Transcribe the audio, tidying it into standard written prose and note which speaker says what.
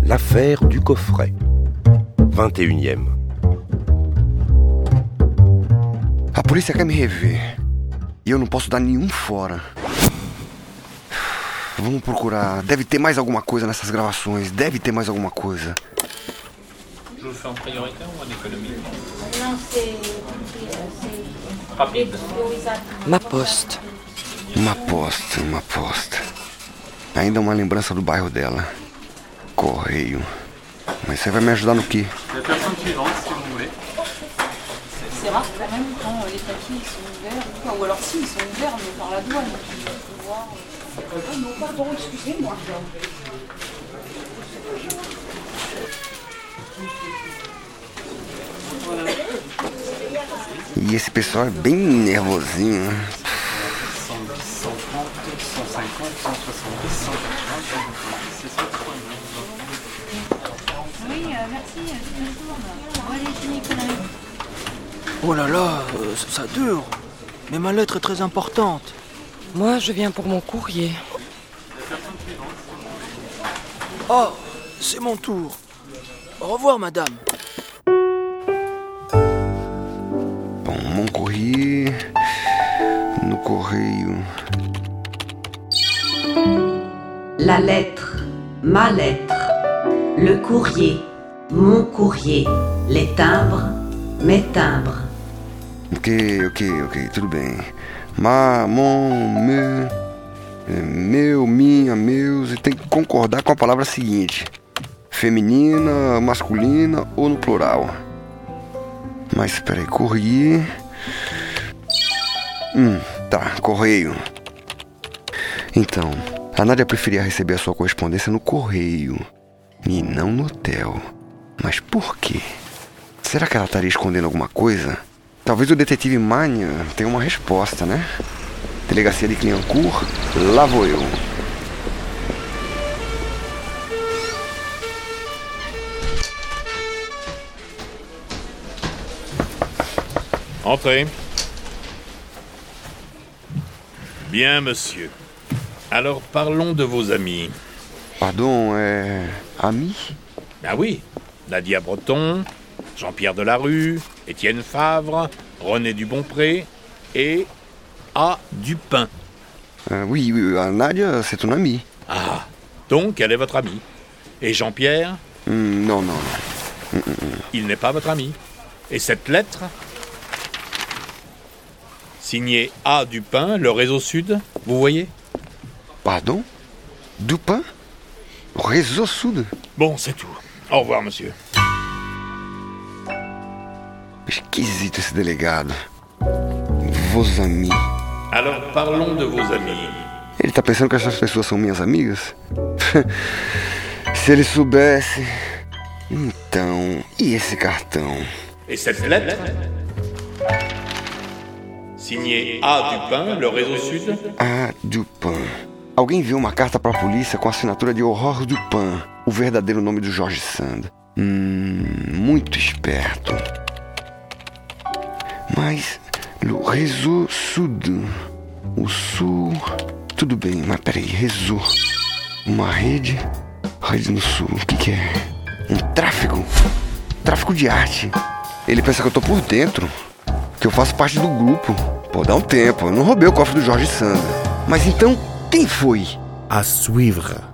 Speaker 1: L'affaire du coffret. 21e.
Speaker 2: A polícia quer me rever. E eu não posso dar nenhum fora. Vamos procurar. Deve ter mais alguma coisa nessas gravações. Deve ter mais alguma coisa.
Speaker 3: Je vous fais en priorité ou en économie?
Speaker 4: Non, c'est
Speaker 3: Rapide.
Speaker 5: Ma poste.
Speaker 2: Uma aposta. Ainda uma lembrança do bairro dela. Correio. Mas você vai me ajudar no quê?
Speaker 3: La personne suivante, si vous voulez.
Speaker 6: C'est rare quand même quand les papiers ils sont ouverts, ou alors si ils sont ouverts mais par la douane. Faut voir. Ah non, pardon, excusez-moi.
Speaker 2: E esse pessoal é bem nervosinho.
Speaker 3: 110, 130, 150, 170, 180, 190, c'est ça,
Speaker 6: Oui, merci, bon, allez, finis économie.
Speaker 5: Oh là là, ça dure. Mais ma lettre est très importante. Moi, je viens pour mon courrier. Oh, c'est mon tour. Au revoir, madame.
Speaker 2: Bom, mon courrier. No correio.
Speaker 7: La lettre, ma lettre. Le courrier, mon courrier. Les timbres, mes timbres.
Speaker 2: Ok, tudo bem. Meu, minha, meus. E tem que concordar com a palavra seguinte: feminina, masculina ou no plural. Mas espera aí, courrier. Tá, correio. Então, a Nádia preferia receber a sua correspondência no correio e não no hotel. Mas por quê? Será que ela estaria escondendo alguma coisa? Talvez o detetive Mania tenha uma resposta, né? Delegacia de Clignancourt, lá vou eu.
Speaker 8: Entrez. Bien, monsieur. Alors, parlons de vos amis.
Speaker 2: Pardon, ami?
Speaker 8: Ah oui, Nadia Breton, Jean-Pierre Delarue, Étienne Favre, René Dubonpré et A. Dupin.
Speaker 2: Oui, Nadia, c'est ton ami.
Speaker 8: Ah, donc elle est votre amie. Et Jean-Pierre?
Speaker 2: Non.
Speaker 8: Il n'est pas votre ami. Et cette lettre? Signée A. Dupin, le réseau Sud, vous voyez?
Speaker 2: Pardon? Dupin? Réseau Sud?
Speaker 8: Bon, c'est tout. Au revoir, monsieur.
Speaker 2: Esquisito esse delegado. Vos amis.
Speaker 8: Alors, parlons de vos amis.
Speaker 2: Ele tá pensando que essas pessoas são minhas amigas? Se ele soubesse... Então, e esse cartão?
Speaker 8: Et cette lettre? Signée A. Dupin, le réseau Sud?
Speaker 2: A. Dupin. Alguém viu uma carta pra polícia com a assinatura de Aurore Dupin, o verdadeiro nome do George Sand. Muito esperto. Mas, o réseau Sud... O Sul... Tudo bem, mas peraí, réseau... Uma rede no Sul, o que é? Um tráfico? Tráfico de arte. Ele pensa que eu tô por dentro, que eu faço parte do grupo. Pô, dá um tempo, eu não roubei o cofre do George Sand. Mas então, quem foi?
Speaker 1: À suivre.